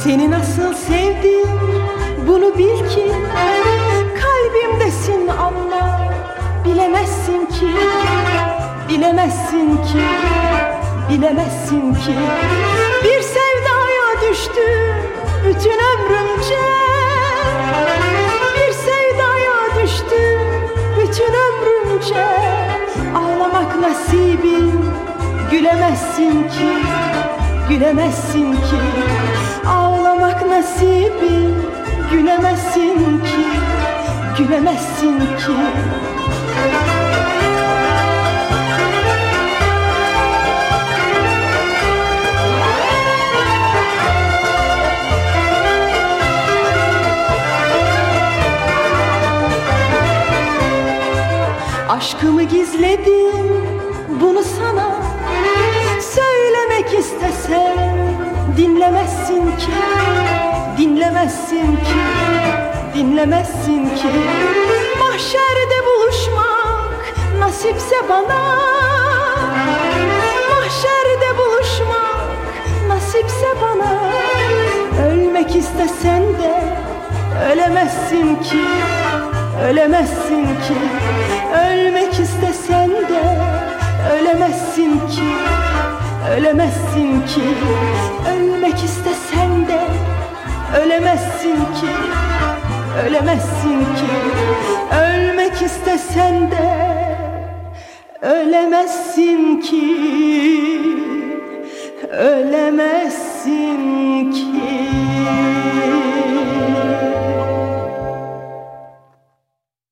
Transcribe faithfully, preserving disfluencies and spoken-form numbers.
Seni nasıl sevdim bunu bil ki, kalbimdesin ama bilemezsin ki, bilemezsin ki, bilemezsin ki. Bir sevdaya düştüm bütün ömrümce, bir sevdaya düştüm bütün ömrümce. Ağlamak nasibim, gülemezsin ki, gülemezsin ki. Ağlamak nasibim, gülemezsin ki, gülemezsin ki. Aşkımı gizledim bunu sana, söylemek istesem dinlemezsin ki, dinlemezsin ki, dinlemezsin ki. Mahşerde buluşmak nasipse bana, mahşerde buluşmak nasipse bana. Ölmek istesen de ölemezsin ki, ölemezsin ki. Ölmek istesen de ölemezsin ki, ölemezsin ki. Ölmek istesen de ölemezsin ki, ölemezsin ki. Ölmek istesen de ölemezsin ki, ölemezsin ki.